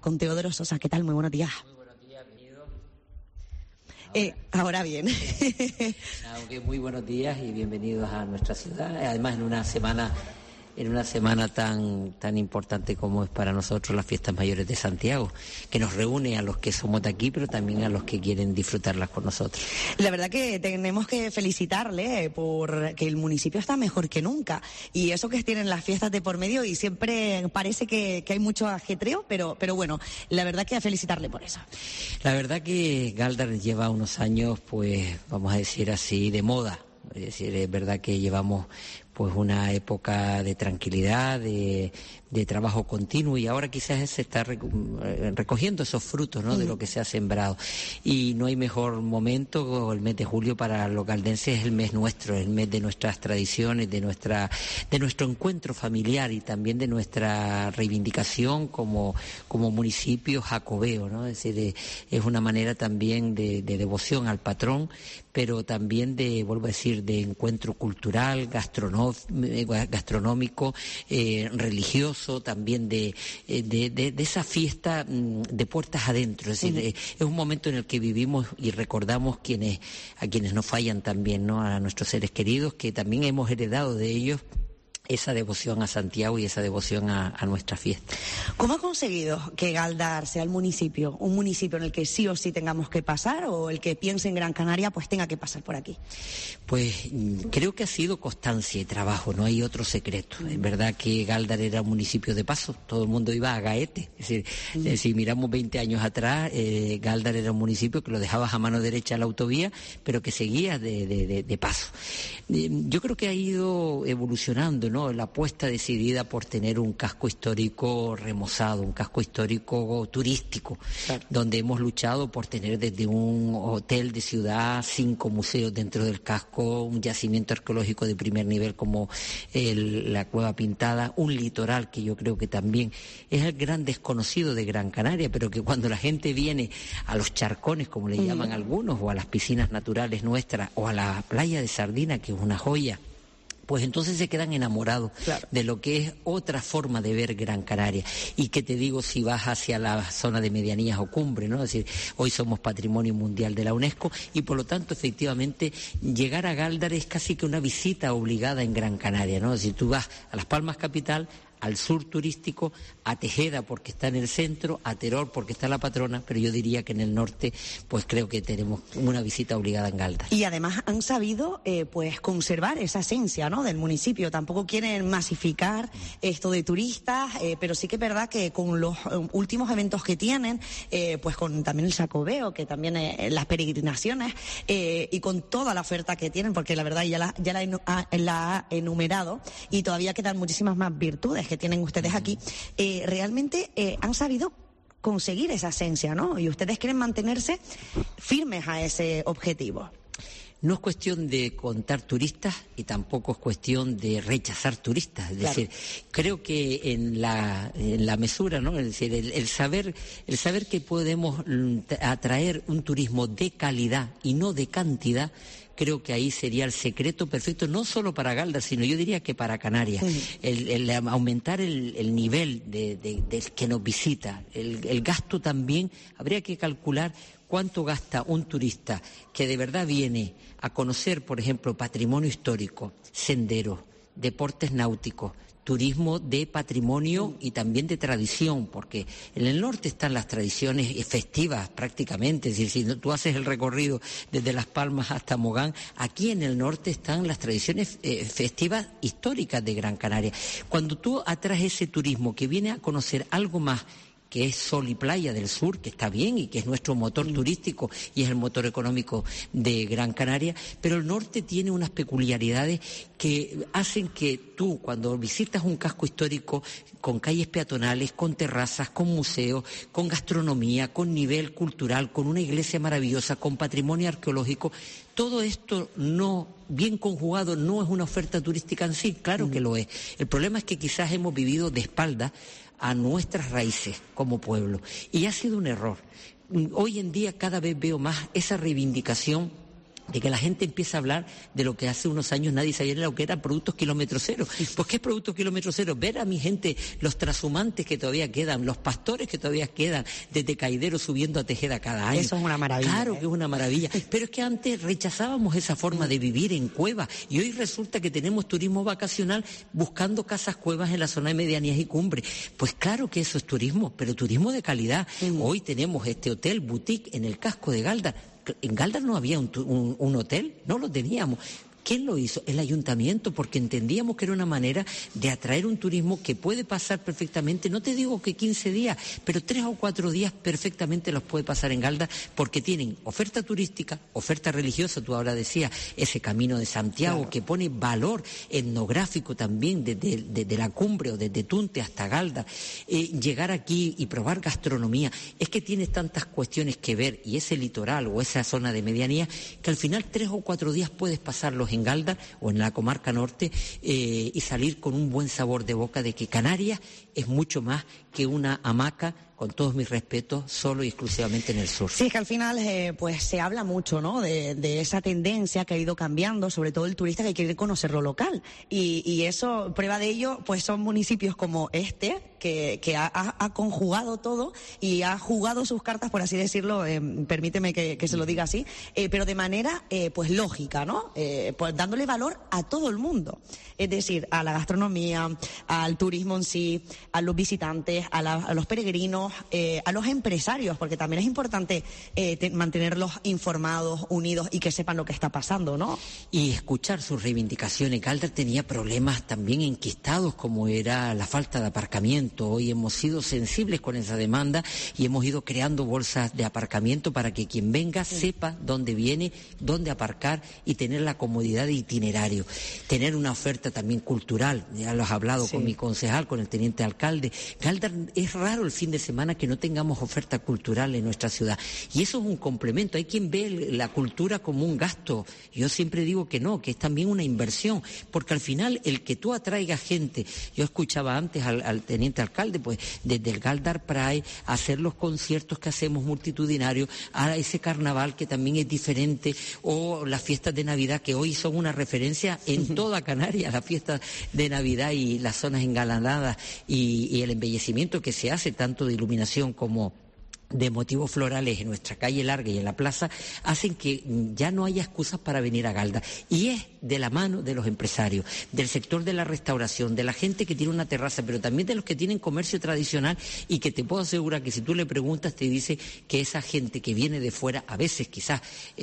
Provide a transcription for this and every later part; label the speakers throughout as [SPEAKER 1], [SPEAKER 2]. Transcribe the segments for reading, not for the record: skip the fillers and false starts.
[SPEAKER 1] con Teodoro Sosa. ¿Qué tal? Muy buenos días.
[SPEAKER 2] Muy buenos días, bienvenido.
[SPEAKER 1] Ahora bien.
[SPEAKER 2] Muy buenos días y bienvenidos a nuestra ciudad. Además, en una semana tan importante como es para nosotros las Fiestas Mayores de Santiago, que nos reúne a los que somos de aquí, pero también a los que quieren disfrutarlas con nosotros.
[SPEAKER 1] La verdad que tenemos que felicitarle por que el municipio está mejor que nunca, y eso que tienen las fiestas de por medio y siempre parece que hay mucho ajetreo, pero bueno, la verdad que a felicitarle por eso.
[SPEAKER 2] La verdad que Galdar lleva unos años, pues vamos a decir así, de moda. Es decir, es verdad que llevamos pues una época de tranquilidad, de trabajo continuo, y ahora quizás se está recogiendo esos frutos, ¿no?, de lo que se ha sembrado. Y no hay mejor momento, el mes de julio para los galdenses es el mes nuestro, el mes de nuestras tradiciones, de nuestro encuentro familiar y también de nuestra reivindicación como municipio jacobeo, ¿no? Es decir, es una manera también de devoción al patrón, pero también vuelvo a decir, de encuentro cultural, gastronómico, religioso, también de esa fiesta de puertas adentro. Es decir, es un momento en el que vivimos y recordamos a quienes nos fallan también, ¿no?, a nuestros seres queridos, que también hemos heredado de ellos esa devoción a Santiago y esa devoción a nuestra fiesta.
[SPEAKER 1] ¿Cómo ha conseguido que Galdar sea un municipio en el que sí o sí tengamos que pasar, o el que piense en Gran Canaria pues tenga que pasar por aquí?
[SPEAKER 2] Pues creo que ha sido constancia y trabajo, no hay otro secreto. Es verdad que Galdar era un municipio de paso, todo el mundo iba a gaete. Es decir, si miramos 20 años atrás, Galdar era un municipio que lo dejabas a mano derecha a la autovía, pero que seguía de paso. Yo creo que ha ido evolucionando, ¿no?, la apuesta decidida por tener un casco histórico remozado, un casco histórico turístico, claro, donde hemos luchado por tener desde un hotel de ciudad, 5 museos dentro del casco, un yacimiento arqueológico de primer nivel como la Cueva Pintada, un litoral que yo creo que también es el gran desconocido de Gran Canaria, pero que cuando la gente viene a los charcones, como le llaman algunos, o a las piscinas naturales nuestras, o a la playa de Sardina, que es una joya, pues entonces se quedan enamorados, claro, de lo que es otra forma de ver Gran Canaria. Y que te digo, si vas hacia la zona de medianías o cumbre, ¿no? Es decir, hoy somos Patrimonio Mundial de la UNESCO, y por lo tanto, efectivamente, llegar a Galdar es casi que una visita obligada en Gran Canaria, ¿no? Es decir, tú vas a Las Palmas capital, al sur turístico, a Tejeda porque está en el centro, a Teror porque está la patrona, pero yo diría que en el norte pues creo que tenemos una visita obligada en Galdar.
[SPEAKER 1] Y además han sabido pues conservar esa esencia, ¿no?, del municipio. Tampoco quieren masificar esto de turistas, pero sí que es verdad que con los últimos eventos que tienen, pues con también el Jacobeo, que también las peregrinaciones, y con toda la oferta que tienen, porque la verdad ya la ha enumerado, y todavía quedan muchísimas más virtudes que tienen ustedes aquí, realmente han sabido conseguir esa esencia, ¿no? Y ustedes quieren mantenerse firmes a ese objetivo.
[SPEAKER 2] No es cuestión de contar turistas y tampoco es cuestión de rechazar turistas. Es decir, creo que en la mesura, ¿no? Es decir, el saber que podemos atraer un turismo de calidad y no de cantidad, creo que ahí sería el secreto perfecto, no solo para Galdar, sino yo diría que para Canarias. El aumentar el nivel del que nos visita, el gasto también, habría que calcular cuánto gasta un turista que de verdad viene a conocer, por ejemplo, patrimonio histórico, senderos, deportes náuticos, turismo de patrimonio y también de tradición, porque en el norte están las tradiciones festivas prácticamente, es decir, si tú haces el recorrido desde Las Palmas hasta Mogán, aquí en el norte están las tradiciones festivas históricas de Gran Canaria. Cuando tú atraes ese turismo que viene a conocer algo más, que es Sol y Playa del Sur, que está bien y que es nuestro motor turístico y es el motor económico de Gran Canaria, pero el norte tiene unas peculiaridades que hacen que tú, cuando visitas un casco histórico con calles peatonales, con terrazas, con museos, con gastronomía, con nivel cultural, con una iglesia maravillosa, con patrimonio arqueológico, todo esto no bien conjugado no es una oferta turística en sí, claro que lo es. El problema es que quizás hemos vivido de espaldas a nuestras raíces como pueblo, y ha sido un error. Hoy en día cada vez veo más esa reivindicación de que la gente empieza a hablar de lo que hace unos años nadie sabía lo que era productos kilómetro cero. Pues ¿qué es productos kilómetro cero? Ver a mi gente, los trashumantes que todavía quedan, los pastores que todavía quedan, desde Caidero subiendo a Tejeda cada año.
[SPEAKER 1] Eso es una maravilla.
[SPEAKER 2] Claro que es una maravilla. Pero es que antes rechazábamos esa forma de vivir en cuevas y hoy resulta que tenemos turismo vacacional buscando casas cuevas en la zona de medianías y cumbre. Pues claro que eso es turismo, pero turismo de calidad. Hoy tenemos este hotel boutique en el casco de Galdar. En Galdar no había un hotel, no lo teníamos. ¿Quién lo hizo? El ayuntamiento, porque entendíamos que era una manera de atraer un turismo que puede pasar perfectamente, no te digo que 15 días, pero 3 o 4 días perfectamente los puede pasar en Galdar, porque tienen oferta turística, oferta religiosa, tú ahora decías, ese Camino de Santiago, claro, que pone valor etnográfico también desde la cumbre o desde Tunte hasta Galdar, llegar aquí y probar gastronomía, es que tienes tantas cuestiones que ver, y ese litoral o esa zona de medianía, que al final 3 o 4 días puedes pasarlos en Galdar o en la comarca norte y salir con un buen sabor de boca de que Canarias es mucho más que una hamaca, con todos mis respetos, solo y exclusivamente en el sur.
[SPEAKER 1] Sí, es que al final pues se habla mucho, ¿no?, de esa tendencia que ha ido cambiando, sobre todo el turista que quiere conocer lo local. Y eso, prueba de ello, pues son municipios como este, que ha conjugado todo y ha jugado sus cartas, por así decirlo, permíteme que se lo diga así, pero de manera pues lógica, ¿no? Pues dándole valor a todo el mundo. Es decir, a la gastronomía, al turismo en sí, a los visitantes, a los peregrinos, a los empresarios, porque también es importante mantenerlos informados, unidos y que sepan lo que está pasando, ¿no?
[SPEAKER 2] Y escuchar sus reivindicaciones. Galdar tenía problemas también enquistados, como era la falta de aparcamiento. Hoy hemos sido sensibles con esa demanda y hemos ido creando bolsas de aparcamiento para que quien venga sepa dónde viene, dónde aparcar y tener la comodidad de itinerario. Tener una oferta también cultural. Ya lo has hablado con mi concejal, con el teniente alcalde. Galdar, es raro el fin de semana que no tengamos oferta cultural en nuestra ciudad. Y eso es un complemento. Hay quien ve la cultura como un gasto. Yo siempre digo que no, que es también una inversión. Porque al final, el que tú atraigas gente, yo escuchaba antes al teniente alcalde, pues desde el Galdar Pride, a hacer los conciertos que hacemos multitudinarios, a ese carnaval que también es diferente, o las fiestas de Navidad que hoy son una referencia en toda Canarias, las fiestas de Navidad y las zonas engalanadas y el embellecimiento que se hace tanto de iluminación como de motivos florales en nuestra calle larga y en la plaza, hacen que ya no haya excusas para venir a Galdar. Y es de la mano de los empresarios, del sector de la restauración, de la gente que tiene una terraza, pero también de los que tienen comercio tradicional y que te puedo asegurar que si tú le preguntas te dice que esa gente que viene de fuera, a veces quizás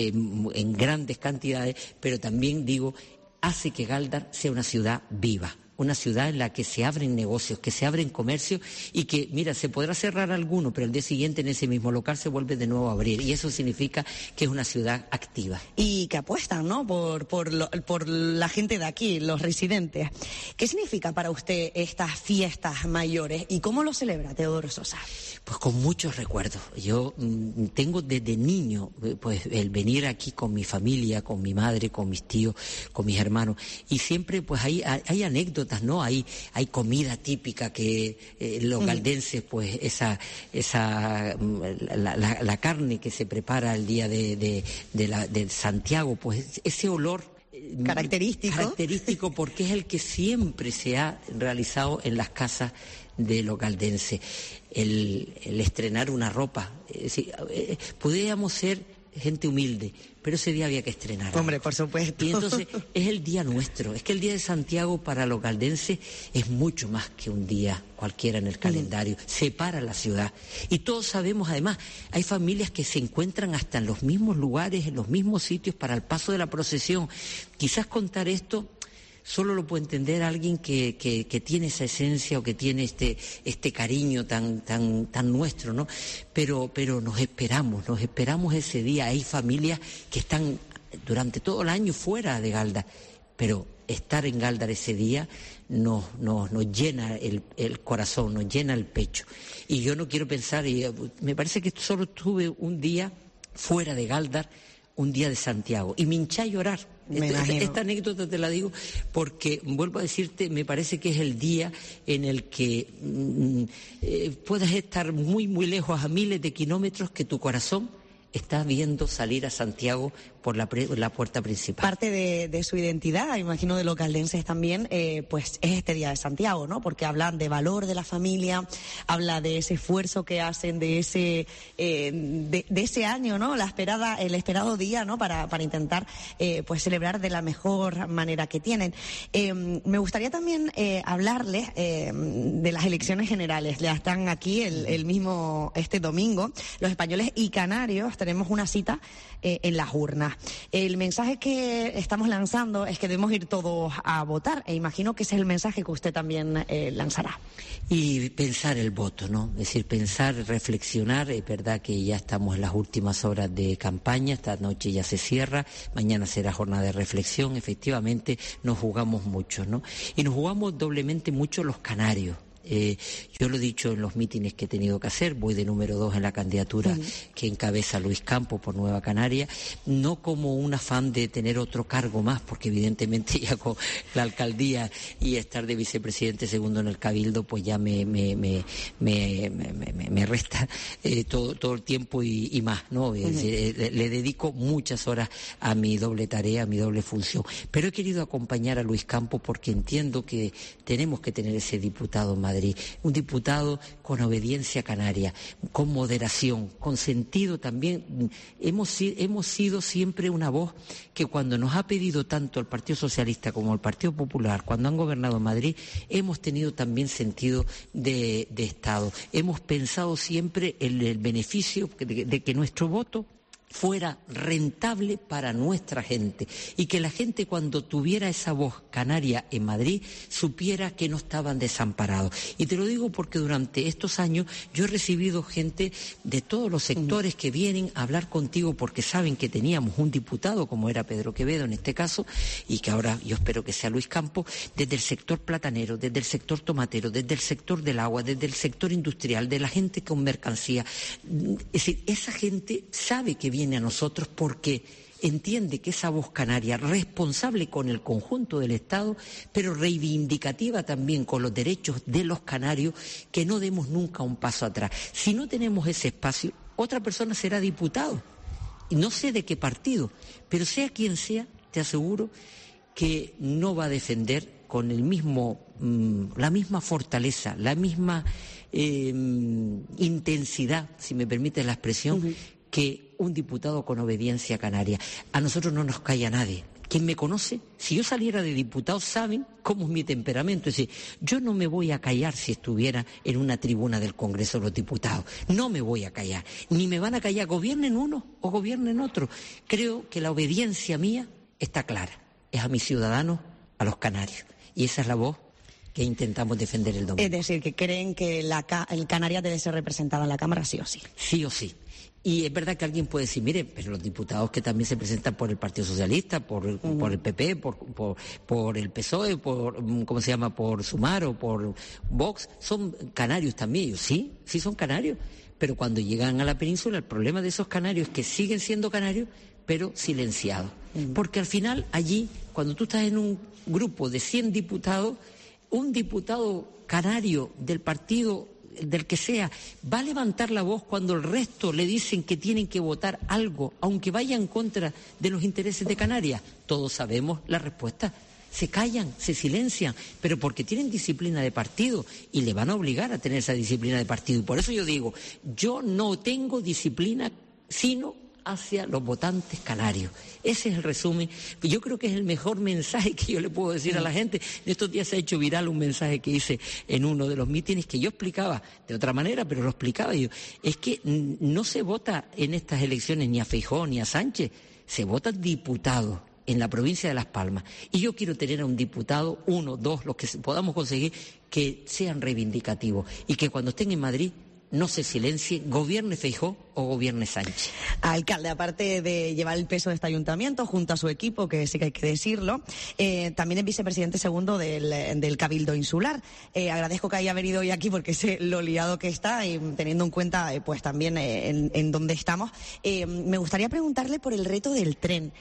[SPEAKER 2] en grandes cantidades, pero también digo, hace que Galdar sea una ciudad viva. Una ciudad en la que se abren negocios, que se abren comercios y que, mira, se podrá cerrar alguno, pero el día siguiente en ese mismo local se vuelve de nuevo a abrir. Y eso significa que es una ciudad activa.
[SPEAKER 1] Y que apuestan, ¿no?, por la gente de aquí, los residentes. ¿Qué significa para usted estas fiestas mayores y cómo lo celebra Teodoro Sosa?
[SPEAKER 2] Pues con muchos recuerdos. Yo tengo desde niño pues el venir aquí con mi familia, con mi madre, con mis tíos, con mis hermanos, y siempre pues hay anécdotas, ¿no? Hay comida típica que los galdenses, pues la carne que se prepara el día de Santiago, pues ese olor característico porque es el que siempre se ha realizado en las casas de los galdenses. El estrenar una ropa, podríamos ser gente humilde, pero ese día había que estrenar.
[SPEAKER 1] Hombre, por supuesto.
[SPEAKER 2] Y entonces es el día nuestro. Es que el día de Santiago para los galdenses es mucho más que un día cualquiera en el calendario. Separa la ciudad. Y todos sabemos, además, hay familias que se encuentran hasta en los mismos lugares, en los mismos sitios para el paso de la procesión. Quizás contar esto solo lo puede entender alguien que tiene esa esencia o que tiene este cariño tan nuestro, ¿no? Pero nos esperamos ese día. Hay familias que están durante todo el año fuera de Galdar, pero estar en Galdar ese día nos llena el corazón, nos llena el pecho. Y yo no quiero pensar, me parece que solo tuve un día fuera de Galdar, un día de Santiago, y me hinché a llorar. Esta anécdota te la digo porque, vuelvo a decirte, me parece que es el día en el que puedas estar muy, muy lejos, a miles de kilómetros, que tu corazón está viendo salir a Santiago por la puerta principal.
[SPEAKER 1] Parte de su identidad, imagino de los caldenses también, pues es este Día de Santiago, ¿no? Porque hablan de valor de la familia, habla de ese esfuerzo que hacen, de ese año, ¿no? El esperado día, ¿no? Para intentar pues celebrar de la mejor manera que tienen. Me gustaría también hablarles de las elecciones generales. Ya están aquí el mismo este domingo. Los españoles y canarios tenemos una cita en las urnas. El mensaje que estamos lanzando es que debemos ir todos a votar, e imagino que ese es el mensaje que usted también lanzará.
[SPEAKER 2] Y pensar el voto, ¿no? Es decir, pensar, reflexionar. Es verdad que ya estamos en las últimas horas de campaña, esta noche ya se cierra, mañana será jornada de reflexión. Efectivamente nos jugamos mucho, ¿no? Y nos jugamos doblemente mucho los canarios. Yo lo he dicho en los mítines que he tenido que hacer, voy de número 2 en la candidatura que encabeza Luis Campos por Nueva Canaria, no como un afán de tener otro cargo más, porque evidentemente ya con la alcaldía y estar de vicepresidente segundo en el Cabildo, pues ya me resta todo el tiempo y más, ¿no? Le dedico muchas horas a mi doble tarea, a mi doble función. Pero he querido acompañar a Luis Campos porque entiendo que tenemos que tener ese diputado en Madrid, un diputado con obediencia canaria, con moderación, con sentido también. Hemos sido siempre una voz que cuando nos ha pedido tanto el Partido Socialista como el Partido Popular, cuando han gobernado en Madrid, hemos tenido también sentido de Estado. Hemos pensado siempre en el beneficio de que nuestro voto fuera rentable para nuestra gente y que la gente, cuando tuviera esa voz canaria en Madrid, supiera que no estaban desamparados. Y te lo digo porque durante estos años yo he recibido gente de todos los sectores que vienen a hablar contigo porque saben que teníamos un diputado, como era Pedro Quevedo en este caso, y que ahora yo espero que sea Luis Campos, desde el sector platanero, desde el sector tomatero, desde el sector del agua, desde el sector industrial, de la gente con mercancía. Es decir, esa gente sabe que viene a nosotros porque entiende que esa voz canaria, responsable con el conjunto del Estado, pero reivindicativa también con los derechos de los canarios, que no demos nunca un paso atrás. Si no tenemos ese espacio, otra persona será diputado. Y no sé de qué partido, pero sea quien sea, te aseguro que no va a defender con el mismo, la misma fortaleza, la misma intensidad, si me permite la expresión, que un diputado con obediencia canaria. A nosotros no nos calla nadie. Quien me conoce, si yo saliera de diputado, saben cómo es mi temperamento. Es decir, yo no me voy a callar si estuviera en una tribuna del Congreso de los Diputados. No me voy a callar. Ni me van a callar, gobiernen uno o gobiernen otro. Creo que la obediencia mía está clara. Es a mis ciudadanos, a los canarios. Y esa es la voz que intentamos defender el domingo.
[SPEAKER 1] Es decir, que creen que el Canarias debe ser representada en la Cámara sí o sí.
[SPEAKER 2] Sí o sí. Y es verdad que alguien puede decir, mire, pero los diputados que también se presentan por el Partido Socialista, por el PP, por el PSOE, por Sumar o por Vox, son canarios también. Sí son canarios. Pero cuando llegan a la península, el problema de esos canarios es que siguen siendo canarios, pero silenciados. Porque al final allí, cuando tú estás en un grupo de 100 diputados, un diputado canario del partido del que sea, va a levantar la voz cuando el resto le dicen que tienen que votar algo, aunque vaya en contra de los intereses de Canarias. Todos sabemos la respuesta. Se callan, se silencian, pero porque tienen disciplina de partido y le van a obligar a tener esa disciplina de partido. Y por eso yo digo, yo no tengo disciplina sino hacia los votantes canarios. Ese es el resumen. Yo creo que es el mejor mensaje que yo le puedo decir a la gente. En estos días se ha hecho viral un mensaje que hice en uno de los mítines que yo explicaba de otra manera, pero lo explicaba yo. Es que no se vota en estas elecciones ni a Feijóo ni a Sánchez, se vota diputados en la provincia de Las Palmas. Y yo quiero tener a un diputado, 1, 2, los que podamos conseguir, que sean reivindicativos y que cuando estén en Madrid no se silencie, gobierne Feijóo o gobierne Sánchez.
[SPEAKER 1] Alcalde, aparte de llevar el peso de este ayuntamiento junto a su equipo, que sí que hay que decirlo, también es vicepresidente segundo del Cabildo Insular. Agradezco que haya venido hoy aquí porque sé lo liado que está y teniendo en cuenta pues también en dónde estamos. Me gustaría preguntarle por el reto del tren.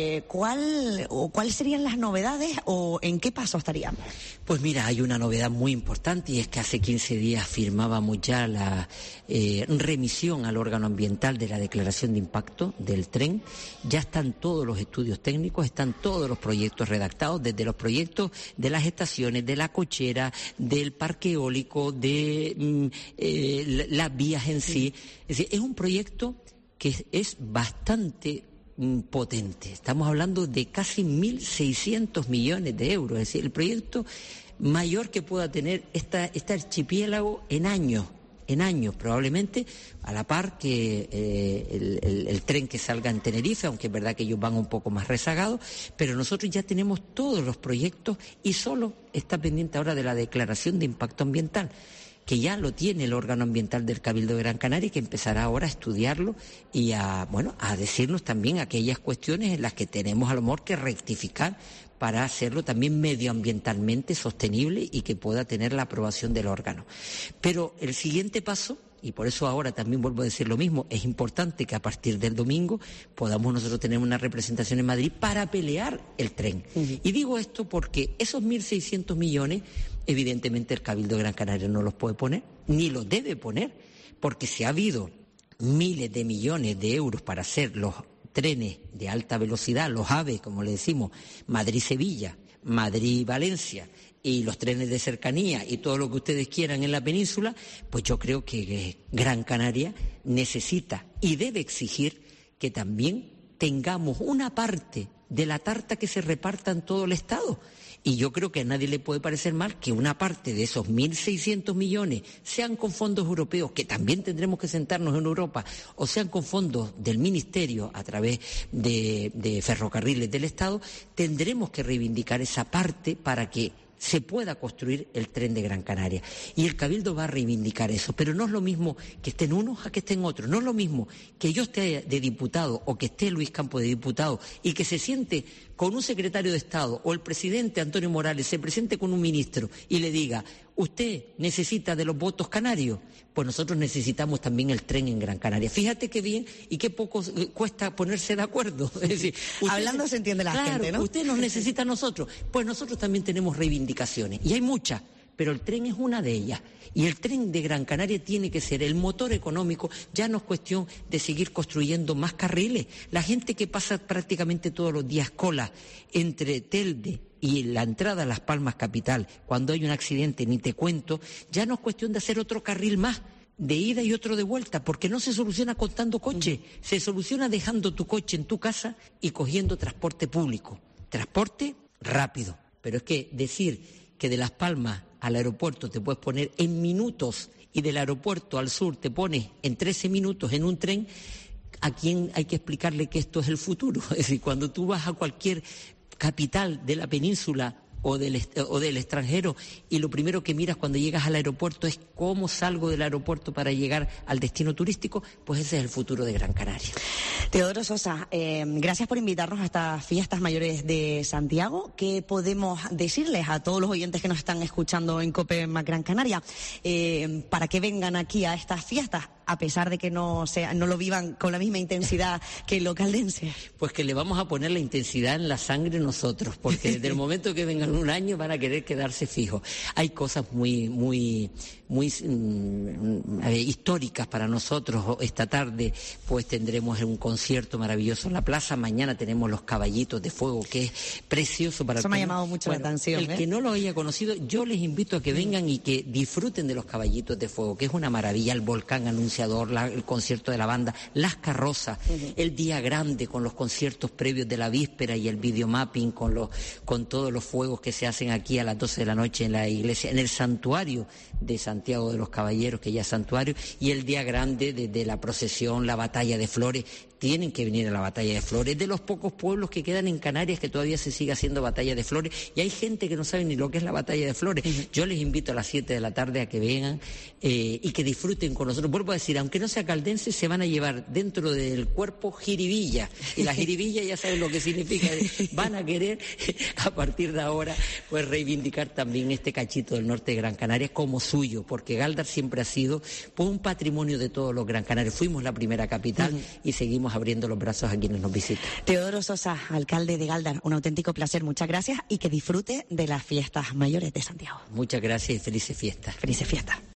[SPEAKER 1] ¿Cuáles serían las novedades o en qué paso estaríamos?
[SPEAKER 2] Pues mira, hay una novedad muy importante y es que hace 15 días firmábamos ya la remisión al órgano ambiental de la declaración de impacto del tren. Ya están todos los estudios técnicos, están todos los proyectos redactados, desde los proyectos de las estaciones, de la cochera, del parque eólico, de las vías en sí. Es decir, es un proyecto que es bastante potente. Estamos hablando de casi 1.600 millones de euros. Es decir, el proyecto mayor que pueda tener este archipiélago en años, probablemente a la par que el tren que salga en Tenerife, aunque es verdad que ellos van un poco más rezagados, pero nosotros ya tenemos todos los proyectos y solo está pendiente ahora de la declaración de impacto ambiental, que ya lo tiene el órgano ambiental del Cabildo de Gran Canaria y que empezará ahora a estudiarlo y a decirnos también aquellas cuestiones en las que tenemos a lo mejor que rectificar para hacerlo también medioambientalmente sostenible y que pueda tener la aprobación del órgano. Pero el siguiente paso, y por eso ahora también vuelvo a decir lo mismo, es importante que a partir del domingo podamos nosotros tener una representación en Madrid para pelear el tren. Y digo esto porque esos 1.600 millones, evidentemente el Cabildo de Gran Canaria no los puede poner, ni los debe poner, porque si ha habido miles de millones de euros para hacer los trenes de alta velocidad, los AVE, como le decimos, Madrid-Sevilla, Madrid-Valencia, y los trenes de cercanía y todo lo que ustedes quieran en la península, pues yo creo que Gran Canaria necesita y debe exigir que también tengamos una parte de la tarta que se reparta en todo el Estado. Y yo creo que a nadie le puede parecer mal que una parte de esos 1.600 millones sean con fondos europeos, que también tendremos que sentarnos en Europa, o sean con fondos del Ministerio a través de ferrocarriles del Estado, tendremos que reivindicar esa parte para que se pueda construir el tren de Gran Canaria. Y el Cabildo va a reivindicar eso, pero no es lo mismo que estén unos a que estén otros. No es lo mismo que yo esté de diputado o que esté Luis Campos de diputado y que se siente con un secretario de Estado o el presidente Antonio Morales se presente con un ministro y le diga: ¿usted necesita de los votos canarios? Pues nosotros necesitamos también el tren en Gran Canaria. Fíjate qué bien y qué poco cuesta ponerse de acuerdo. Es decir,
[SPEAKER 1] hablando se entiende la gente, ¿no?
[SPEAKER 2] Usted nos necesita a nosotros. Pues nosotros también tenemos reivindicaciones, y hay muchas, pero el tren es una de ellas. Y el tren de Gran Canaria tiene que ser el motor económico. Ya no es cuestión de seguir construyendo más carriles. La gente que pasa prácticamente todos los días cola entre Telde y la entrada a Las Palmas capital, cuando hay un accidente, ni te cuento, ya no es cuestión de hacer otro carril más de ida y otro de vuelta, porque no se soluciona contando coche, se soluciona dejando tu coche en tu casa y cogiendo transporte público, transporte rápido. Pero es que decir que de Las Palmas al aeropuerto te puedes poner en minutos y del aeropuerto al sur te pones en 13 minutos en un tren, ¿a quién hay que explicarle que esto es el futuro? Es decir, cuando tú vas a cualquier capital de la península o del extranjero y lo primero que miras cuando llegas al aeropuerto es cómo salgo del aeropuerto para llegar al destino turístico, pues ese es el futuro de Gran Canaria.
[SPEAKER 1] Teodoro Sosa, gracias por invitarnos a estas fiestas mayores de Santiago. ¿Qué podemos decirles a todos los oyentes que nos están escuchando en COPE Gran Canaria para que vengan aquí a estas fiestas, a pesar de que no lo vivan con la misma intensidad que el localdense?
[SPEAKER 2] Pues que le vamos a poner la intensidad en la sangre nosotros, porque desde el momento que vengan un año van a querer quedarse fijos. Hay cosas muy históricas para nosotros. Esta tarde pues tendremos un concierto maravilloso en la plaza. Mañana tenemos los caballitos de fuego, que es precioso para...
[SPEAKER 1] Eso me ha llamado mucho la atención.
[SPEAKER 2] El que no lo haya conocido, yo les invito a que vengan y que disfruten de los caballitos de fuego, que es una maravilla. El volcán anunciador, el concierto de la banda, las carrozas, el día grande con los conciertos previos de la víspera y el videomapping con todos los fuegos que se hacen aquí a las 12 de la noche en la iglesia, en el santuario de Santiago de los Caballeros, que ya es santuario, y el día grande de la procesión, la batalla de flores. Tienen que venir a la batalla de flores. De los pocos pueblos que quedan en Canarias que todavía se sigue haciendo batalla de flores, y hay gente que no sabe ni lo que es la batalla de flores. Yo les invito a las 7 de la tarde a que vengan y que disfruten con nosotros. Vuelvo a decir, aunque no sea caldense, se van a llevar dentro del cuerpo jiribilla, y la jiribilla ya saben lo que significa. Van a querer a partir de ahora pues reivindicar también este cachito del norte de Gran Canaria como suyo, porque Galdar siempre ha sido pues un patrimonio de todos los Gran Canarios. Fuimos la primera capital y seguimos abriendo los brazos a quienes nos visitan.
[SPEAKER 1] Teodoro Sosa, alcalde de Galdar, un auténtico placer, muchas gracias y que disfrute de las fiestas mayores de Santiago.
[SPEAKER 2] Muchas gracias y felices fiestas.
[SPEAKER 1] Felices fiestas.